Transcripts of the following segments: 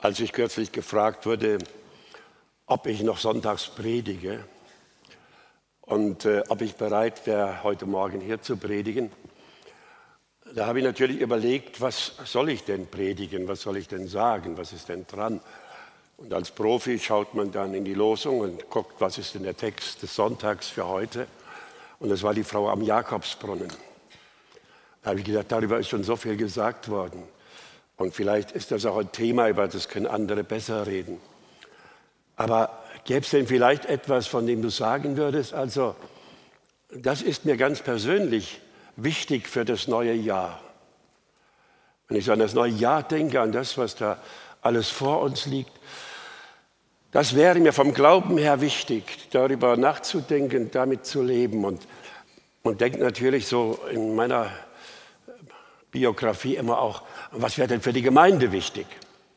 Als ich kürzlich gefragt wurde, ob ich noch sonntags predige und ob ich bereit wäre, heute Morgen hier zu predigen, da habe ich natürlich überlegt, was soll ich denn predigen, was soll ich denn sagen, was ist denn dran? Und als Profi schaut man dann in die Losung und guckt, was ist denn der Text des Sonntags für heute. Und das war die Frau am Jakobsbrunnen. Da habe ich gedacht, darüber ist schon so viel gesagt worden. Und vielleicht ist das auch ein Thema, über das können andere besser reden. Aber gäbe es denn vielleicht etwas, von dem du sagen würdest, also das ist mir ganz persönlich wichtig für das neue Jahr. Wenn ich so an das neue Jahr denke, an das, was da alles vor uns liegt, das wäre mir vom Glauben her wichtig, darüber nachzudenken, damit zu leben. Und denke natürlich so in meiner Biografie immer auch, was wäre denn für die Gemeinde wichtig?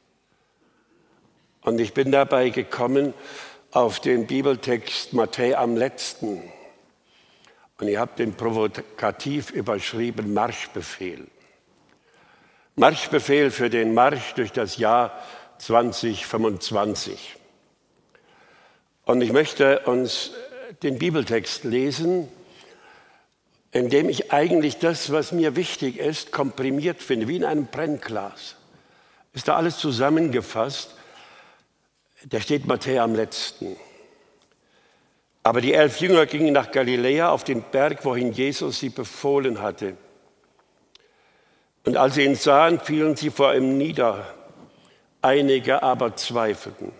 Und ich bin dabei gekommen auf den Bibeltext Matthäus am letzten. Und ich habe den provokativ überschrieben Marschbefehl. Marschbefehl für den Marsch durch das Jahr 2025. Und ich möchte uns den Bibeltext lesen, in dem ich eigentlich das, was mir wichtig ist, komprimiert finde, wie in einem Brennglas. Ist da alles zusammengefasst. Da steht Matthäus am letzten. Aber die 11 Jünger gingen nach Galiläa auf den Berg, wohin Jesus sie befohlen hatte. Und als sie ihn sahen, fielen sie vor ihm nieder. Einige aber zweifelten.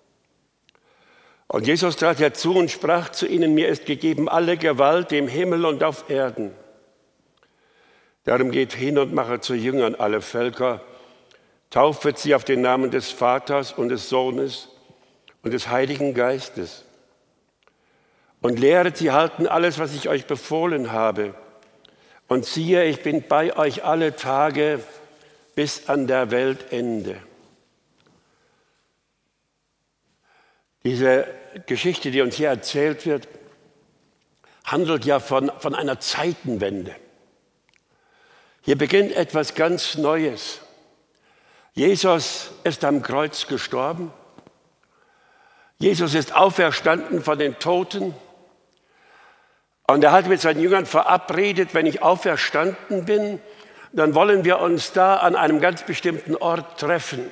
Und Jesus trat herzu und sprach zu ihnen, mir ist gegeben alle Gewalt im Himmel und auf Erden. Darum geht hin und mache zu Jüngern alle Völker, taufet sie auf den Namen des Vaters und des Sohnes und des Heiligen Geistes und lehret sie halten alles, was ich euch befohlen habe. Und siehe, ich bin bei euch alle Tage bis an der Weltende. Diese Geschichte, die uns hier erzählt wird, handelt ja von einer Zeitenwende. Hier beginnt etwas ganz Neues. Jesus ist am Kreuz gestorben. Jesus ist auferstanden von den Toten. Und er hat mit seinen Jüngern verabredet, wenn ich auferstanden bin, dann wollen wir uns da an einem ganz bestimmten Ort treffen.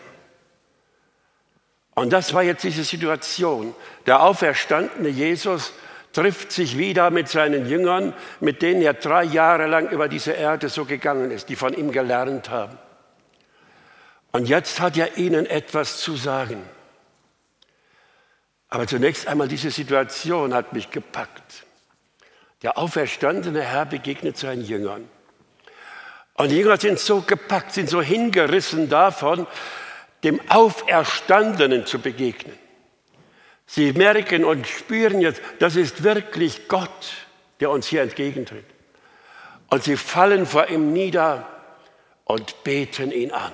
Und das war jetzt diese Situation. Der auferstandene Jesus trifft sich wieder mit seinen Jüngern, mit denen er 3 Jahre lang über diese Erde so gegangen ist, die von ihm gelernt haben. Und jetzt hat er ihnen etwas zu sagen. Aber zunächst einmal diese Situation hat mich gepackt. Der auferstandene Herr begegnet seinen Jüngern. Und die Jünger sind so gepackt, sind so hingerissen davon, dem Auferstandenen zu begegnen. Sie merken und spüren jetzt, das ist wirklich Gott, der uns hier entgegentritt. Und sie fallen vor ihm nieder und beten ihn an.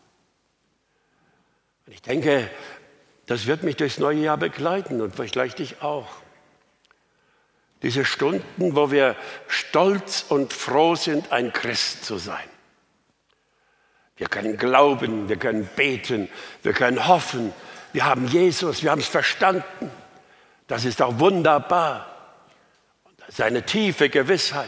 Und ich denke, das wird mich durchs neue Jahr begleiten und vielleicht dich auch. Diese Stunden, wo wir stolz und froh sind, ein Christ zu sein. Wir können glauben, wir können beten, wir können hoffen. Wir haben Jesus, wir haben es verstanden. Das ist auch wunderbar. Und das ist eine tiefe Gewissheit.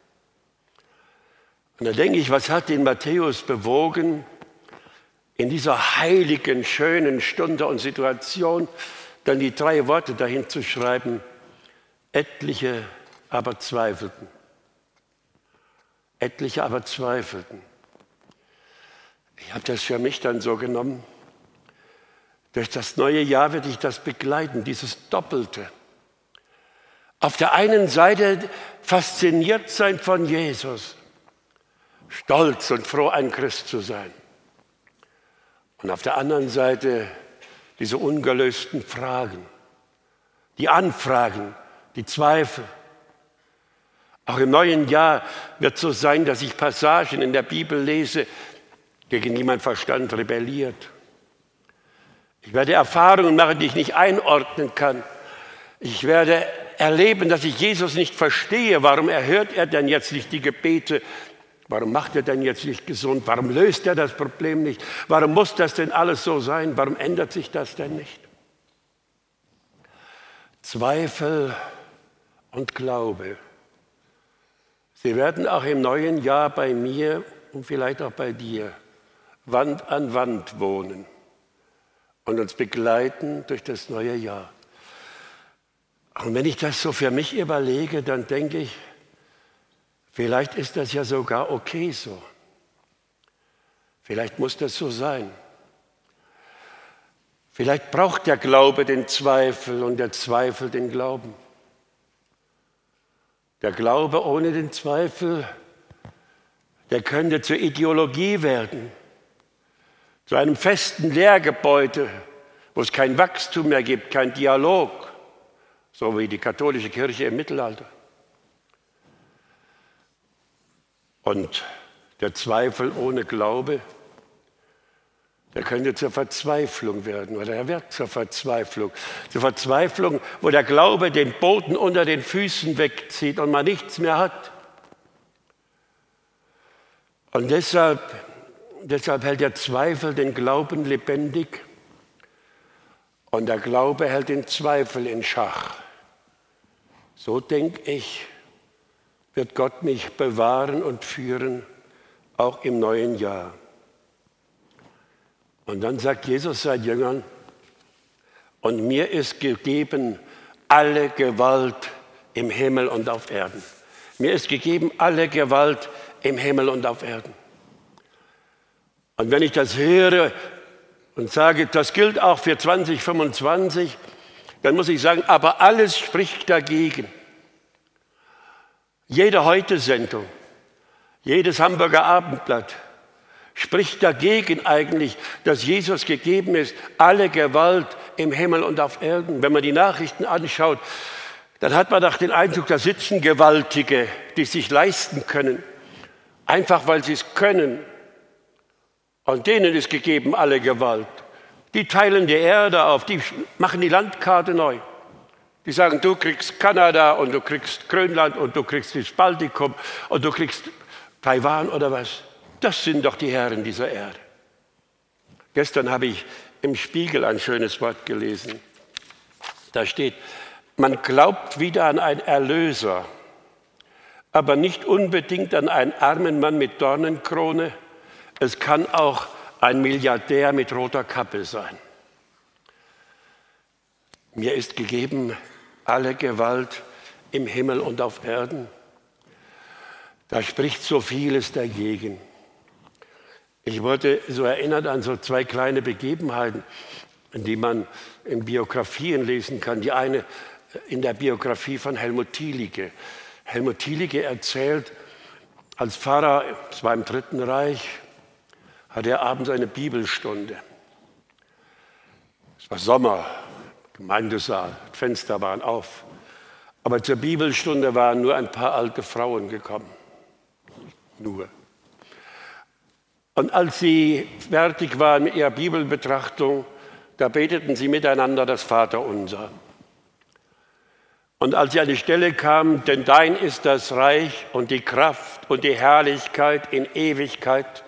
Und da denke ich, was hat den Matthäus bewogen, in dieser heiligen, schönen Stunde und Situation dann die 3 Worte dahin zu schreiben, etliche aber zweifelten. Etliche aber zweifelten. Ich habe das für mich dann so genommen. Durch das neue Jahr werde ich das begleiten, dieses Doppelte. Auf der einen Seite fasziniert sein von Jesus, stolz und froh, ein Christ zu sein. Und auf der anderen Seite diese ungelösten Fragen, die Anfragen, die Zweifel. Auch im neuen Jahr wird so sein, dass ich Passagen in der Bibel lese, gegen die mein Verstand rebelliert. Ich werde Erfahrungen machen, die ich nicht einordnen kann. Ich werde erleben, dass ich Jesus nicht verstehe. Warum erhört er denn jetzt nicht die Gebete Warum macht er denn jetzt nicht gesund? Warum löst er das Problem nicht? Warum muss das denn alles so sein? Warum ändert sich das denn nicht? Zweifel und Glaube. Sie werden auch im neuen Jahr bei mir und vielleicht auch bei dir Wand an Wand wohnen und uns begleiten durch das neue Jahr. Und wenn ich das so für mich überlege, dann denke ich, vielleicht ist das ja sogar okay so. Vielleicht muss das so sein. Vielleicht braucht der Glaube den Zweifel und der Zweifel den Glauben. Der Glaube ohne den Zweifel, der könnte zur Ideologie werden, zu einem festen Lehrgebäude, wo es kein Wachstum mehr gibt, kein Dialog, so wie die katholische Kirche im Mittelalter. Und der Zweifel ohne Glaube, der könnte zur Verzweiflung werden oder er wird zur Verzweiflung. Zur Verzweiflung, wo der Glaube den Boden unter den Füßen wegzieht und man nichts mehr hat. Und deshalb hält der Zweifel den Glauben lebendig und der Glaube hält den Zweifel in Schach. So denke ich, wird Gott mich bewahren und führen, auch im neuen Jahr. Und dann sagt Jesus seinen Jüngern, und mir ist gegeben alle Gewalt im Himmel und auf Erden. Mir ist gegeben alle Gewalt im Himmel und auf Erden. Und wenn ich das höre und sage, das gilt auch für 2025, dann muss ich sagen, aber alles spricht dagegen. Jede Heute-Sendung, jedes Hamburger Abendblatt spricht dagegen eigentlich, dass Jesus gegeben ist, alle Gewalt im Himmel und auf Erden. Wenn man die Nachrichten anschaut, dann hat man doch den Eindruck, da sitzen Gewaltige, die es sich leisten können, einfach weil sie es können. Und denen ist gegeben alle Gewalt. Die teilen die Erde auf, die machen die Landkarte neu. Die sagen, du kriegst Kanada und du kriegst Grönland und du kriegst das Baltikum und du kriegst Taiwan oder was. Das sind doch die Herren dieser Erde. Gestern habe ich im Spiegel ein schönes Wort gelesen. Da steht, man glaubt wieder an einen Erlöser, aber nicht unbedingt an einen armen Mann mit Dornenkrone. Es kann auch ein Milliardär mit roter Kappe sein. Mir ist gegeben alle Gewalt im Himmel und auf Erden. Da spricht so vieles dagegen. Ich wurde so erinnert an so zwei kleine Begebenheiten, die man in Biografien lesen kann. Die eine in der Biografie von Helmut Thielicke. Helmut Thielicke erzählt, als Pfarrer, es war im Dritten Reich, hatte er abends eine Bibelstunde. Es war Sommer, Gemeindesaal, Fenster waren auf. Aber zur Bibelstunde waren nur ein paar alte Frauen gekommen. Nur. Und als sie fertig waren mit ihrer Bibelbetrachtung, da beteten sie miteinander das Vaterunser. Und als sie an die Stelle kamen, denn dein ist das Reich und die Kraft und die Herrlichkeit in Ewigkeit,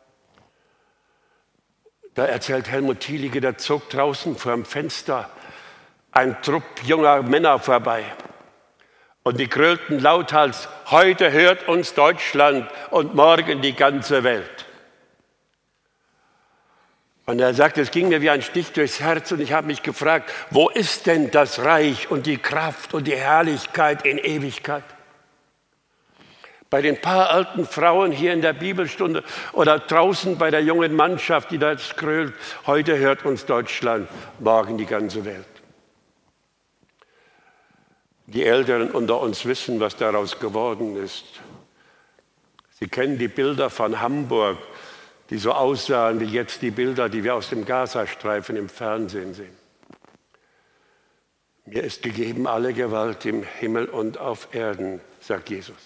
da erzählt Helmut Thielicke, da zog draußen vor dem Fenster ein Trupp junger Männer vorbei. Und die grölten lauthals, heute hört uns Deutschland und morgen die ganze Welt. Und er sagt, es ging mir wie ein Stich durchs Herz und ich habe mich gefragt, wo ist denn das Reich und die Kraft und die Herrlichkeit in Ewigkeit? Bei den paar alten Frauen hier in der Bibelstunde oder draußen bei der jungen Mannschaft, die das grölt, heute hört uns Deutschland, morgen die ganze Welt. Die Älteren unter uns wissen, was daraus geworden ist. Sie kennen die Bilder von Hamburg, die so aussahen wie jetzt die Bilder, die wir aus dem Gazastreifen im Fernsehen sehen. Mir ist gegeben alle Gewalt im Himmel und auf Erden, sagt Jesus.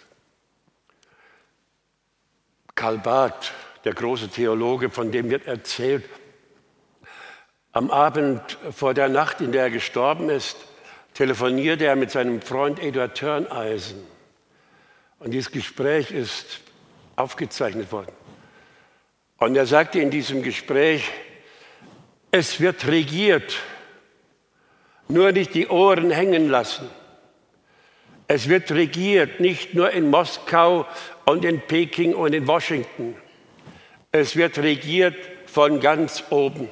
Karl Barth, der große Theologe, von dem wird erzählt, am Abend vor der Nacht, in der er gestorben ist, telefonierte er mit seinem Freund Eduard Törneisen. Und dieses Gespräch ist aufgezeichnet worden. Und er sagte in diesem Gespräch, es wird regiert, nur nicht die Ohren hängen lassen. Es wird regiert, nicht nur in Moskau und in Peking und in Washington. Es wird regiert von ganz oben.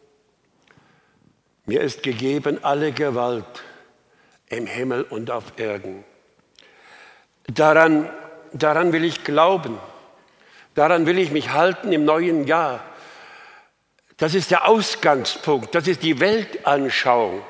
Mir ist gegeben alle Gewalt im Himmel und auf Erden. Daran will ich glauben. Daran will ich mich halten im neuen Jahr. Das ist der Ausgangspunkt, das ist die Weltanschauung.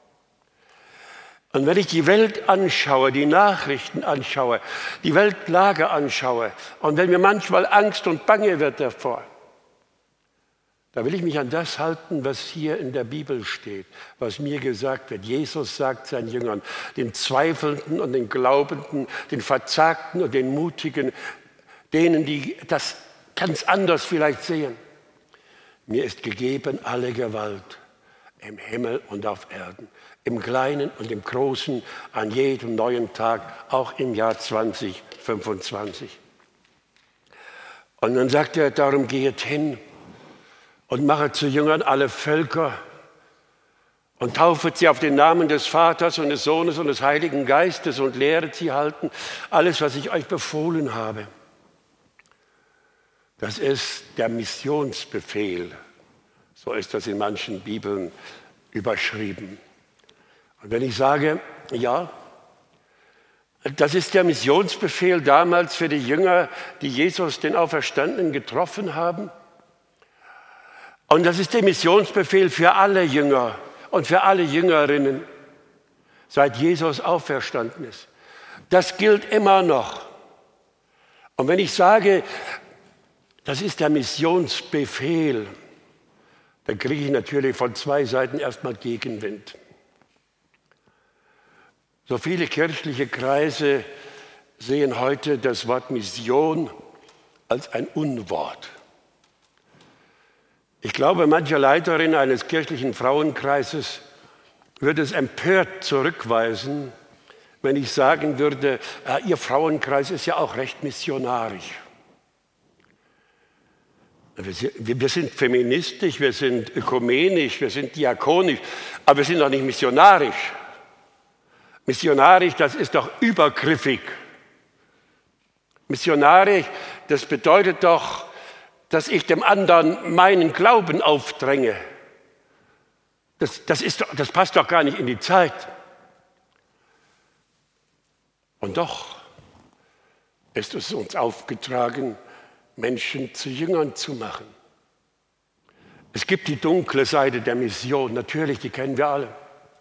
Und wenn ich die Welt anschaue, die Nachrichten anschaue, die Weltlage anschaue und wenn mir manchmal Angst und Bange wird davor, da will ich mich an das halten, was hier in der Bibel steht, was mir gesagt wird. Jesus sagt seinen Jüngern, den Zweifelnden und den Glaubenden, den Verzagten und den Mutigen, denen, die das ganz anders vielleicht sehen. Mir ist gegeben alle Gewalt im Himmel und auf Erden, im Kleinen und im Großen, an jedem neuen Tag, auch im Jahr 2025. Und dann sagt er, darum geht hin und machet zu Jüngern alle Völker und taufet sie auf den Namen des Vaters und des Sohnes und des Heiligen Geistes und lehret sie halten, alles, was ich euch befohlen habe. Das ist der Missionsbefehl. So ist das in manchen Bibeln überschrieben. Und wenn ich sage, ja, das ist der Missionsbefehl damals für die Jünger, die Jesus, den Auferstandenen, getroffen haben. Und das ist der Missionsbefehl für alle Jünger und für alle Jüngerinnen, seit Jesus auferstanden ist. Das gilt immer noch. Und wenn ich sage, das ist der Missionsbefehl, dann kriege ich natürlich von zwei Seiten erstmal Gegenwind. So viele kirchliche Kreise sehen heute das Wort Mission als ein Unwort. Ich glaube, manche Leiterin eines kirchlichen Frauenkreises würde es empört zurückweisen, wenn ich sagen würde, ihr Frauenkreis ist ja auch recht missionarisch. Wir sind feministisch, wir sind ökumenisch, wir sind diakonisch, aber wir sind doch nicht missionarisch. Missionarisch, das ist doch übergriffig. Missionarisch, das bedeutet doch, dass ich dem anderen meinen Glauben aufdränge. Das passt doch gar nicht in die Zeit. Und doch ist es uns aufgetragen, Menschen zu Jüngern zu machen. Es gibt die dunkle Seite der Mission, natürlich, die kennen wir alle.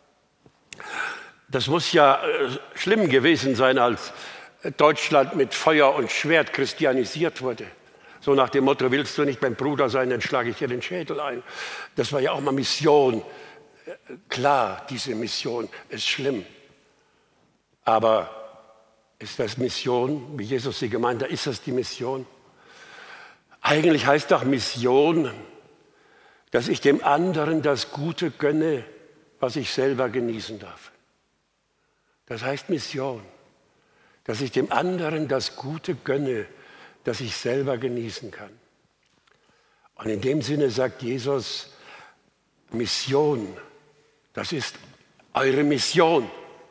Das muss ja schlimm gewesen sein, als Deutschland mit Feuer und Schwert christianisiert wurde. So nach dem Motto, willst du nicht mein Bruder sein, dann schlage ich dir den Schädel ein. Das war ja auch mal Mission. Klar, diese Mission ist schlimm. Aber ist das Mission, wie Jesus sie gemeint hat, ist das die Mission? Eigentlich heißt doch Mission, dass ich dem anderen das Gute gönne, was ich selber genießen darf. Das heißt Mission, dass ich dem anderen das Gute gönne, das ich selber genießen kann. Und in dem Sinne sagt Jesus, Mission, das ist eure Mission.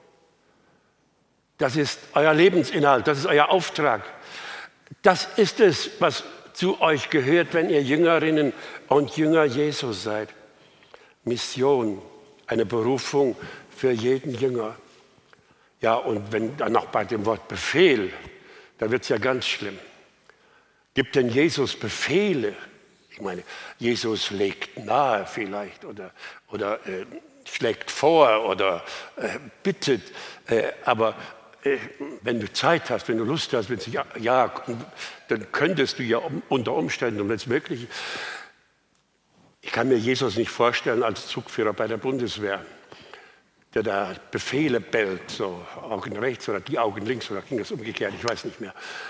Das ist euer Lebensinhalt, das ist euer Auftrag. Das ist es, was zu euch gehört, wenn ihr Jüngerinnen und Jünger Jesus seid. Mission, eine Berufung für jeden Jünger. Ja, und wenn dann noch bei dem Wort Befehl, da wird es ja ganz schlimm. Gibt denn Jesus Befehle? Ich meine, Jesus legt nahe vielleicht oder schlägt vor oder bittet, aber wenn du Zeit hast, wenn du Lust hast, wenn sich, ja, dann könntest du ja unter Umständen, und wenn es möglich ist, ich kann mir Jesus nicht vorstellen als Zugführer bei der Bundeswehr, der da Befehle bellt, so Augen rechts oder die Augen links oder ging das umgekehrt, ich weiß nicht mehr.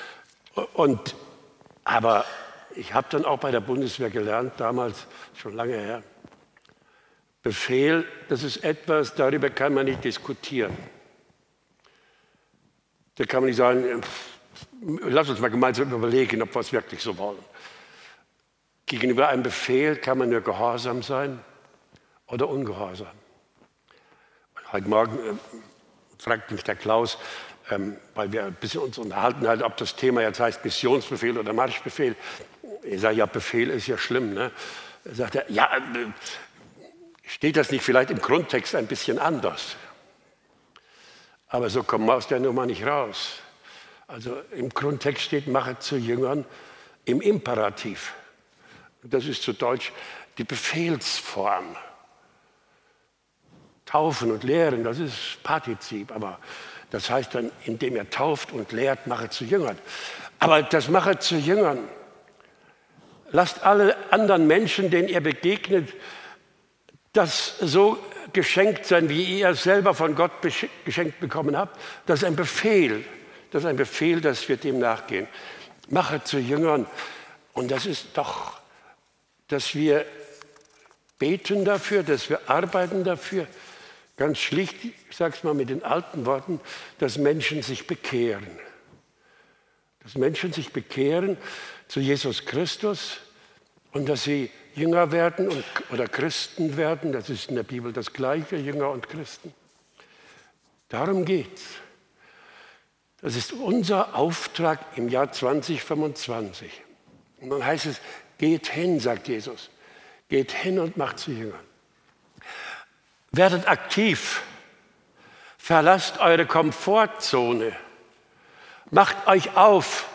Aber ich habe dann auch bei der Bundeswehr gelernt, damals, schon lange her, Befehl, das ist etwas, darüber kann man nicht diskutieren. Da kann man nicht sagen, Lass uns mal gemeinsam überlegen, ob wir es wirklich so wollen. Gegenüber einem Befehl kann man nur gehorsam sein oder ungehorsam. Heute Morgen fragt mich der Klaus, weil wir ein bisschen uns unterhalten, halt, ob das Thema jetzt heißt Missionsbefehl oder Marschbefehl. Ich sage, ja, Befehl ist ja schlimm. Ne? Da sagt er, ja, steht das nicht vielleicht im Grundtext ein bisschen anders? Aber so kommen wir aus der Nummer nicht raus. Also im Grundtext steht, mache zu Jüngern im Imperativ. Das ist zu Deutsch die Befehlsform. Taufen und lehren, das ist Partizip, aber das heißt dann, indem er tauft und lehrt, mache zu Jüngern. Aber das mache zu Jüngern. Lasst alle anderen Menschen, denen ihr begegnet, das so geschenkt sein, wie ihr es selber von Gott geschenkt bekommen habt. Das ist ein Befehl. Das ist ein Befehl, dass wir dem nachgehen. Mache zu Jüngern. Und das ist doch, dass wir beten dafür, dass wir arbeiten dafür. Ganz schlicht, ich sage es mal mit den alten Worten, dass Menschen sich bekehren. Dass Menschen sich bekehren zu Jesus Christus und dass sie Jünger werden oder Christen werden. Das ist in der Bibel das Gleiche, Jünger und Christen. Darum geht's. Das ist unser Auftrag im Jahr 2025. Und dann heißt es, geht hin, sagt Jesus. Geht hin und macht zu Jüngern. Werdet aktiv. Verlasst eure Komfortzone. Macht euch auf.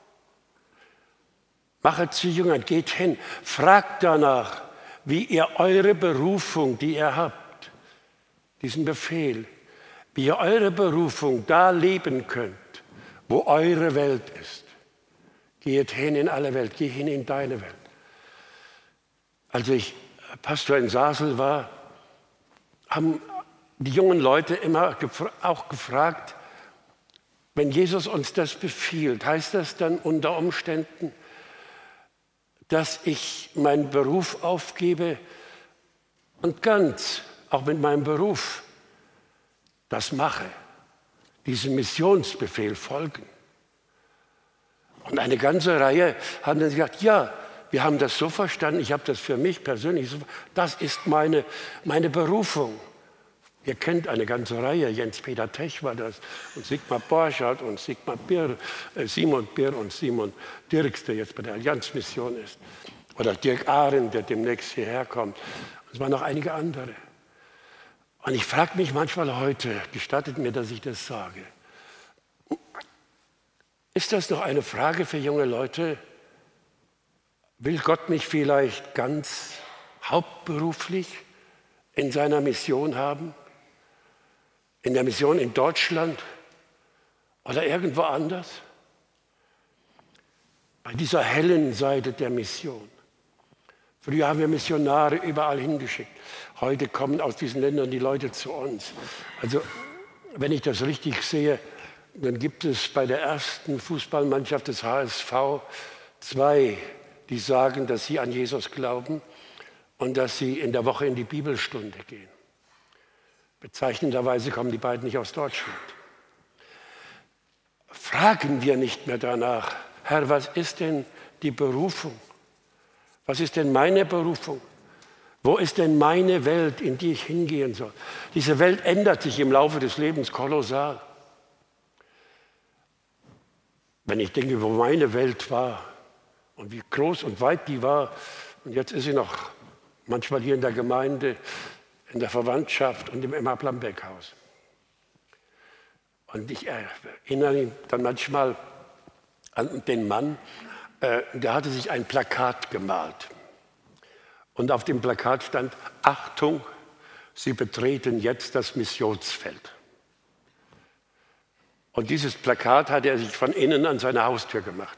Machet zu Jüngern, geht hin. Fragt danach, wie ihr eure Berufung, die ihr habt, diesen Befehl, wie ihr eure Berufung da leben könnt, wo eure Welt ist. Geht hin in alle Welt, geh hin in deine Welt. Als ich Pastor in Sasel war, haben die jungen Leute immer auch gefragt, wenn Jesus uns das befiehlt, heißt das dann unter Umständen, dass ich meinen Beruf aufgebe und ganz, auch mit meinem Beruf, das mache, diesem Missionsbefehl folgen. Und eine ganze Reihe haben dann gesagt, ja, wir haben das so verstanden, ich habe das für mich persönlich so, das ist meine Berufung. Ihr kennt eine ganze Reihe, Jens-Peter Tech war das und Sigmar Borchardt und Sigmar Birr, Simon Birr und Simon Dirks, der jetzt bei der Allianzmission ist. Oder Dirk Ahren, der demnächst hierher kommt. Es waren noch einige andere. Und ich frage mich manchmal heute, gestattet mir, dass ich das sage, ist das noch eine Frage für junge Leute? Will Gott mich vielleicht ganz hauptberuflich in seiner Mission haben? In der Mission in Deutschland oder irgendwo anders? Bei dieser hellen Seite der Mission. Früher haben wir Missionare überall hingeschickt. Heute kommen aus diesen Ländern die Leute zu uns. Also, wenn ich das richtig sehe, dann gibt es bei der ersten Fußballmannschaft des HSV 2, die sagen, dass sie an Jesus glauben und dass sie in der Woche in die Bibelstunde gehen. Bezeichnenderweise kommen die beiden nicht aus Deutschland. Fragen wir nicht mehr danach, Herr, was ist denn die Berufung? Was ist denn meine Berufung? Wo ist denn meine Welt, in die ich hingehen soll? Diese Welt ändert sich im Laufe des Lebens kolossal. Wenn ich denke, wo meine Welt war und wie groß und weit die war, und jetzt ist sie noch manchmal hier in der Gemeinde, in der Verwandtschaft und im Emma-Plambeck-Haus. Und ich erinnere mich dann manchmal an den Mann, der hatte sich ein Plakat gemalt. Und auf dem Plakat stand, Achtung, Sie betreten jetzt das Missionsfeld. Und dieses Plakat hatte er sich von innen an seine Haustür gemacht.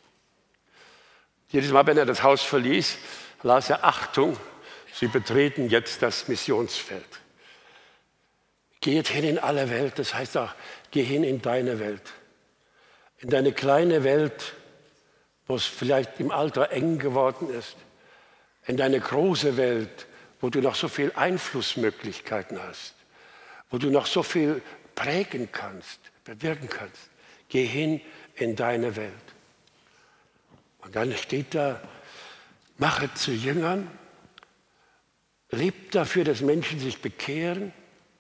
Jedes Mal, wenn er das Haus verließ, las er, Achtung, Sie betreten jetzt das Missionsfeld. Geht hin in alle Welt, das heißt auch, geh hin in deine Welt. In deine kleine Welt, wo es vielleicht im Alter eng geworden ist. In deine große Welt, wo du noch so viel Einflussmöglichkeiten hast. Wo du noch so viel prägen kannst, bewirken kannst. Geh hin in deine Welt. Und dann steht da, mache zu Jüngern, lebt dafür, dass Menschen sich bekehren.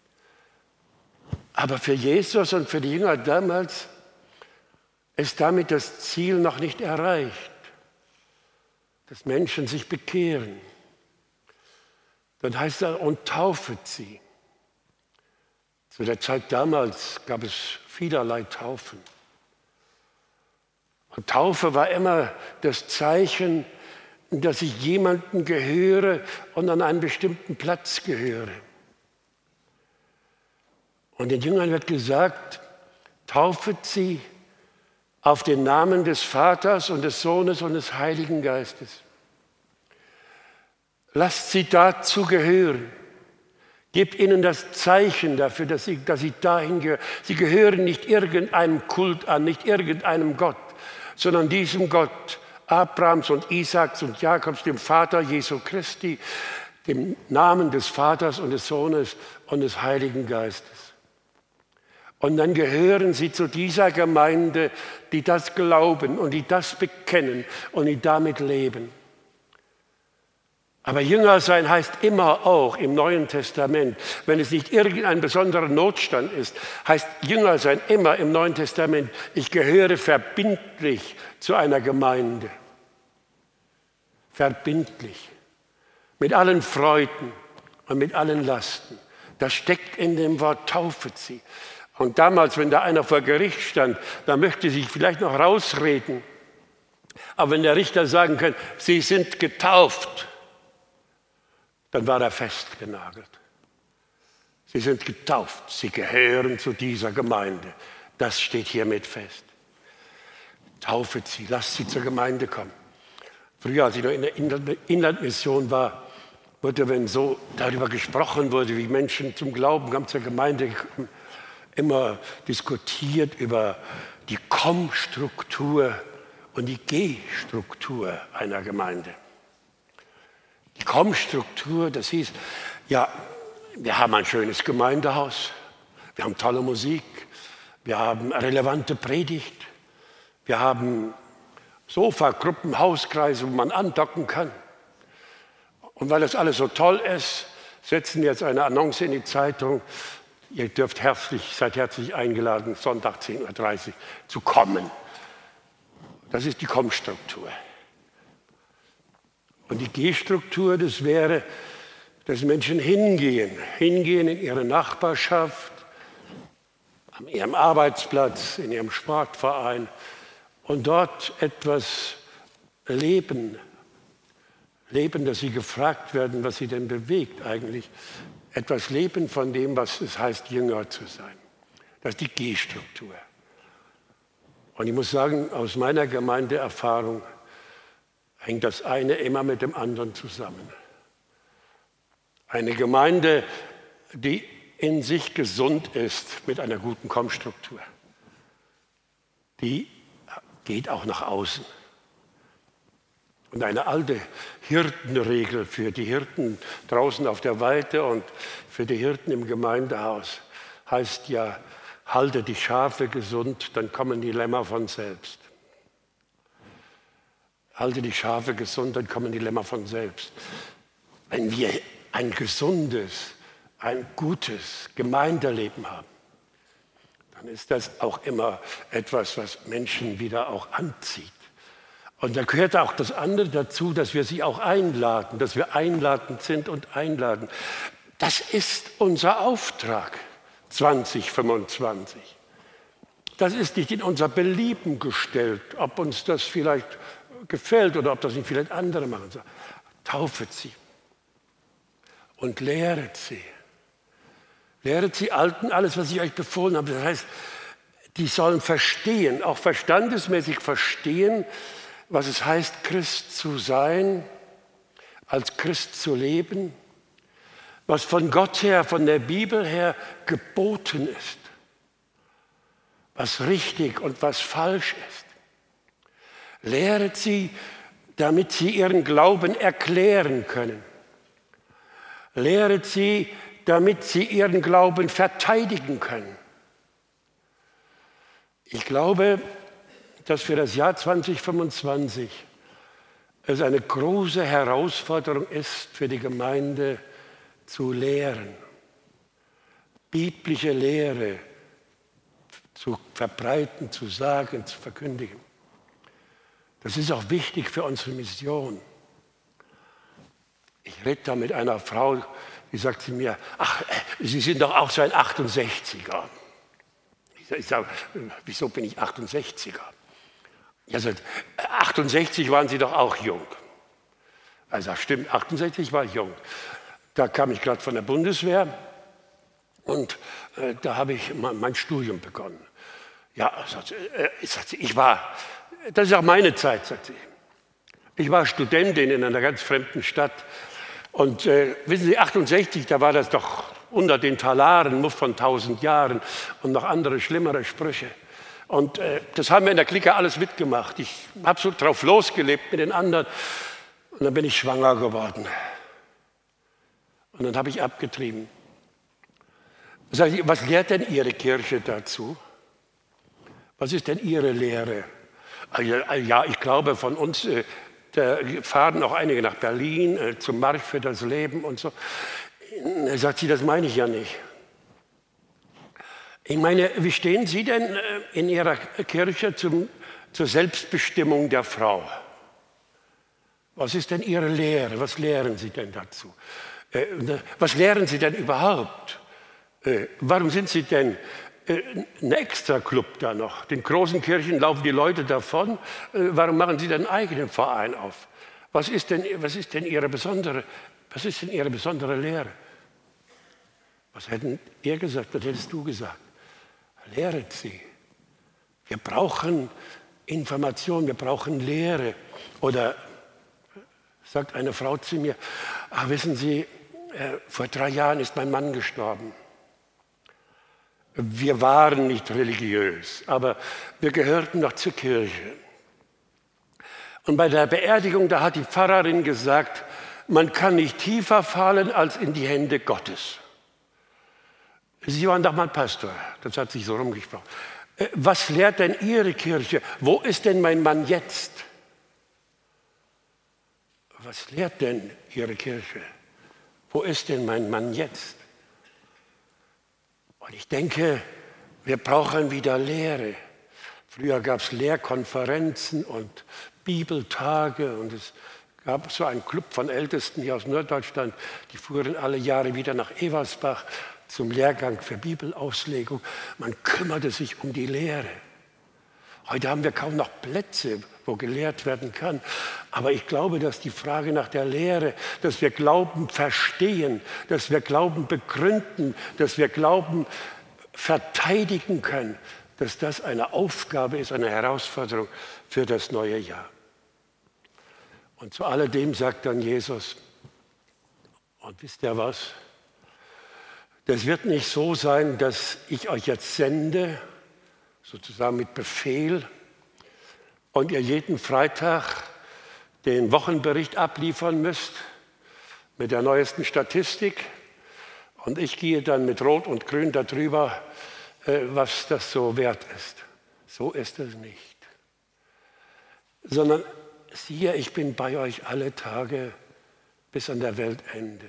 Aber für Jesus und für die Jünger damals ist damit das Ziel noch nicht erreicht, dass Menschen sich bekehren. Dann heißt er, und taufet sie. Zu der Zeit damals gab es vielerlei Taufen. Und Taufe war immer das Zeichen, dass ich jemandem gehöre und an einen bestimmten Platz gehöre. Und den Jüngern wird gesagt, taufet sie auf den Namen des Vaters und des Sohnes und des Heiligen Geistes. Lasst sie dazu gehören. Gebt ihnen das Zeichen dafür, dass sie dahin gehören. Sie gehören nicht irgendeinem Kult an, nicht irgendeinem Gott, sondern diesem Gott Abrahams und Isaaks und Jakobs, dem Vater Jesu Christi, dem Namen des Vaters und des Sohnes und des Heiligen Geistes. Und dann gehören sie zu dieser Gemeinde, die das glauben und die das bekennen und die damit leben. Aber Jünger sein heißt immer auch im Neuen Testament, wenn es nicht irgendein besonderer Notstand ist, heißt Jünger sein immer im Neuen Testament, ich gehöre verbindlich zu einer Gemeinde. Verbindlich. Mit allen Freuden und mit allen Lasten. Das steckt in dem Wort taufet sie. Und damals, wenn da einer vor Gericht stand, da möchte sich vielleicht noch rausreden. Aber wenn der Richter sagen kann, sie sind getauft, dann war er festgenagelt. Sie sind getauft, sie gehören zu dieser Gemeinde. Das steht hiermit fest. Taufet sie, lasst sie zur Gemeinde kommen. Früher, als ich noch in der Inlandmission war, wurde, wenn so darüber gesprochen wurde, wie Menschen zum Glauben kamen, zur Gemeinde gekommen, immer diskutiert über die Kommstruktur und die Gehstruktur einer Gemeinde. Die Kommstruktur, das hieß, ja, wir haben ein schönes Gemeindehaus, wir haben tolle Musik, wir haben relevante Predigt, wir haben Sofagruppen, Hauskreise, wo man andocken kann. Und weil das alles so toll ist, setzen wir jetzt eine Annonce in die Zeitung. Ihr seid herzlich eingeladen, Sonntag 10:30 Uhr zu kommen. Das ist die Kommstruktur. Und die Gehstruktur, das wäre, dass Menschen hingehen in ihre Nachbarschaft, an ihrem Arbeitsplatz, in ihrem Sportverein und dort etwas leben, dass sie gefragt werden, was sie denn bewegt eigentlich. Etwas leben von dem, was es heißt, Jünger zu sein. Das ist die Gehstruktur. Und ich muss sagen, aus meiner Gemeindeerfahrung hängt das eine immer mit dem anderen zusammen. Eine Gemeinde, die in sich gesund ist mit einer guten Kommstruktur, die geht auch nach außen. Und eine alte Hirtenregel für die Hirten draußen auf der Weide und für die Hirten im Gemeindehaus heißt ja, halte die Schafe gesund, dann kommen die Lämmer von selbst. Halte die Schafe gesund, dann kommen die Lämmer von selbst. Wenn wir ein gesundes, ein gutes Gemeindeleben haben, dann ist das auch immer etwas, was Menschen wieder auch anzieht. Und da gehört auch das andere dazu, dass wir sie auch einladen, dass wir einladend sind und einladen. Das ist unser Auftrag 2025. Das ist nicht in unser Belieben gestellt, ob uns das vielleicht gefällt oder ob das nicht vielleicht andere machen. Taufet sie und lehret sie. Lehret sie Alten alles, was ich euch befohlen habe. Das heißt, die sollen verstehen, auch verstandesmäßig verstehen, was es heißt, Christ zu sein, als Christ zu leben, was von Gott her, von der Bibel her geboten ist, was richtig und was falsch ist. Lehret sie, damit sie ihren Glauben erklären können. Lehret sie, damit sie ihren Glauben verteidigen können. Ich glaube, dass für das Jahr 2025 es eine große Herausforderung ist, für die Gemeinde zu lehren, biblische Lehre zu verbreiten, zu sagen, zu verkündigen. Das ist auch wichtig für unsere Mission. Ich rede da mit einer Frau, die sagt zu mir, ach, Sie sind doch auch so ein 68er. Ich sage, wieso bin ich 68er? Ja, seit 68 waren Sie doch auch jung. Also stimmt, 68 war ich jung. Da kam ich gerade von der Bundeswehr und da habe ich mein Studium begonnen. Ja, sagt sie, das ist auch meine Zeit, sagt sie. Ich war Studentin in einer ganz fremden Stadt. Und wissen Sie, 68, da war das doch unter den Talaren, Muff von 1000 Jahren und noch andere schlimmere Sprüche. Und das haben wir in der Clique alles mitgemacht. Ich habe so drauf losgelebt mit den anderen. Und dann bin ich schwanger geworden. Und dann habe ich abgetrieben. Sag ich, was lehrt denn Ihre Kirche dazu? Was ist denn Ihre Lehre? Ja, ich glaube, von uns, da fahren auch einige nach Berlin zum Marsch für das Leben und so. Da sagt sie, das meine ich ja nicht. Ich meine, wie stehen Sie denn in Ihrer Kirche zur Selbstbestimmung der Frau? Was ist denn Ihre Lehre? Was lehren Sie denn dazu? Was lehren Sie denn überhaupt? Warum sind Sie denn ein Extra-Club da noch? Den großen Kirchen laufen die Leute davon. Warum machen Sie denn einen eigenen Verein auf? Was ist denn Ihre besondere Lehre? Was hätten ihr gesagt? Was hättest du gesagt? Lehret sie. Wir brauchen Information, wir brauchen Lehre. Oder sagt eine Frau zu mir, ach, wissen Sie, vor 3 Jahren ist mein Mann gestorben. Wir waren nicht religiös, aber wir gehörten noch zur Kirche. Und bei der Beerdigung, da hat die Pfarrerin gesagt, man kann nicht tiefer fallen als in die Hände Gottes. Sie waren doch mal Pastor, das hat sich so rumgesprochen. Was lehrt denn Ihre Kirche? Wo ist denn mein Mann jetzt? Was lehrt denn Ihre Kirche? Wo ist denn mein Mann jetzt? Und ich denke, wir brauchen wieder Lehre. Früher gab es Lehrkonferenzen und Bibeltage und es gab so einen Club von Ältesten hier aus Norddeutschland, die fuhren alle Jahre wieder nach Eversbach zum Lehrgang für Bibelauslegung. Man kümmerte sich um die Lehre. Heute haben wir kaum noch Plätze, wo gelehrt werden kann. Aber ich glaube, dass die Frage nach der Lehre, dass wir Glauben verstehen, dass wir Glauben begründen, dass wir Glauben verteidigen können, dass das eine Aufgabe ist, eine Herausforderung für das neue Jahr. Und zu alledem sagt dann Jesus, und wisst ihr was? Das wird nicht so sein, dass ich euch jetzt sende, sozusagen mit Befehl, und ihr jeden Freitag den Wochenbericht abliefern müsst mit der neuesten Statistik. Und ich gehe dann mit Rot und Grün darüber, was das so wert ist. So ist es nicht. Sondern siehe, ich bin bei euch alle Tage bis an der Weltende.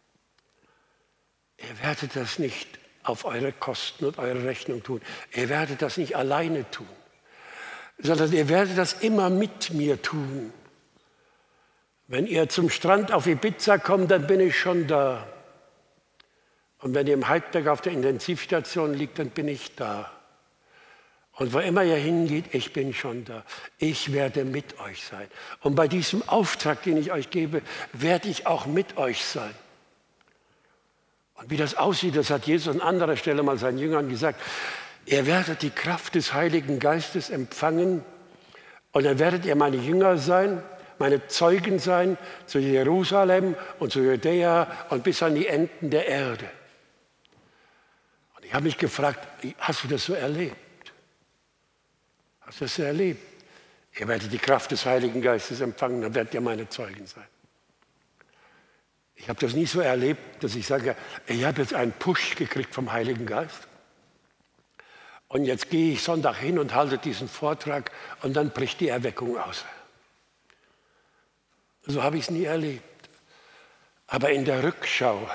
Ihr werdet das nicht auf eure Kosten und eure Rechnung tun. Ihr werdet das nicht alleine tun, sondern ihr werdet das immer mit mir tun. Wenn ihr zum Strand auf Ibiza kommt, dann bin ich schon da. Und wenn ihr im Heidberg auf der Intensivstation liegt, dann bin ich da. Und wo immer ihr hingeht, ich bin schon da. Ich werde mit euch sein. Und bei diesem Auftrag, den ich euch gebe, werde ich auch mit euch sein. Und wie das aussieht, das hat Jesus an anderer Stelle mal seinen Jüngern gesagt. Ihr werdet die Kraft des Heiligen Geistes empfangen und dann werdet ihr meine Jünger sein, meine Zeugen sein zu Jerusalem und zu Judäa und bis an die Enden der Erde. Und ich habe mich gefragt, hast du das so erlebt? Hast du das so erlebt? Ihr werdet die Kraft des Heiligen Geistes empfangen, dann werdet ihr meine Zeugen sein. Ich habe das nie so erlebt, dass ich sage, ich habe jetzt einen Push gekriegt vom Heiligen Geist. Und jetzt gehe ich Sonntag hin und halte diesen Vortrag und dann bricht die Erweckung aus. So habe ich es nie erlebt. Aber in der Rückschau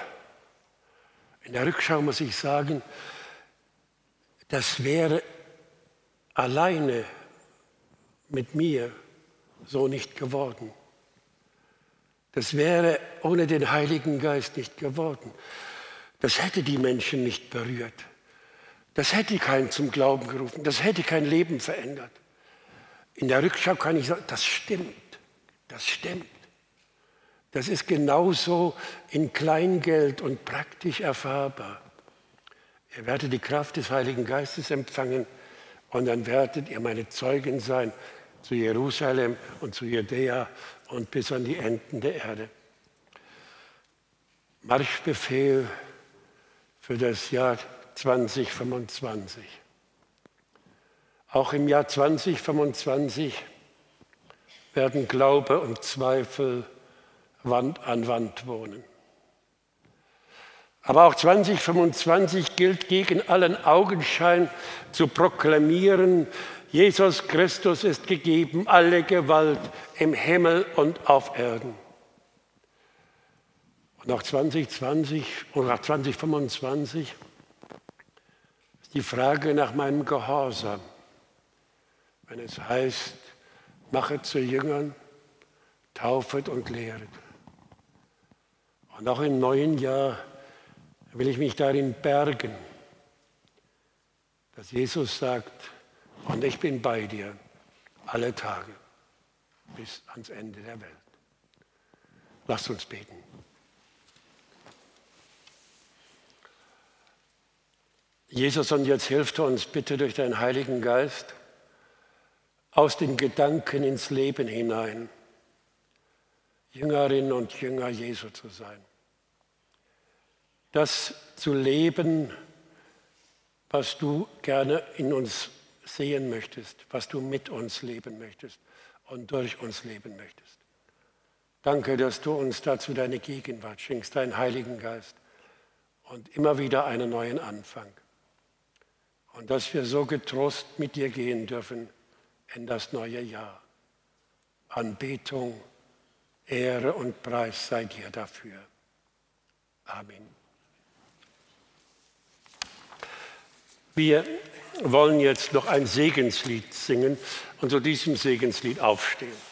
muss ich sagen, das wäre alleine mit mir so nicht geworden. Das wäre ohne den Heiligen Geist nicht geworden. Das hätte die Menschen nicht berührt. Das hätte keinen zum Glauben gerufen. Das hätte kein Leben verändert. In der Rückschau kann ich sagen, das stimmt. Das stimmt. Das ist genauso in Kleingeld und praktisch erfahrbar. Ihr werdet die Kraft des Heiligen Geistes empfangen und dann werdet ihr meine Zeugen sein zu Jerusalem und zu Judäa und bis an die Enden der Erde. Marschbefehl für das Jahr 2025. Auch im Jahr 2025 werden Glaube und Zweifel Wand an Wand wohnen. Aber auch 2025 gilt gegen allen Augenschein zu proklamieren, Jesus Christus ist gegeben, alle Gewalt im Himmel und auf Erden. Und auch 2020 und auch 2025 ist die Frage nach meinem Gehorsam, wenn es heißt, machet zu Jüngern, taufet und lehret. Und auch im neuen Jahr will ich mich darin bergen, dass Jesus sagt, und ich bin bei dir alle Tage bis ans Ende der Welt. Lasst uns beten. Jesus, und jetzt hilf uns bitte durch deinen Heiligen Geist aus den Gedanken ins Leben hinein, Jüngerinnen und Jünger Jesu zu sein. Das zu leben, was du gerne in uns sehen möchtest, was du mit uns leben möchtest und durch uns leben möchtest. Danke, dass du uns dazu deine Gegenwart schenkst, deinen Heiligen Geist und immer wieder einen neuen Anfang. Und dass wir so getrost mit dir gehen dürfen in das neue Jahr. Anbetung, Ehre und Preis sei dir dafür. Amen. Wir wollen jetzt noch ein Segenslied singen und zu diesem Segenslied aufstehen.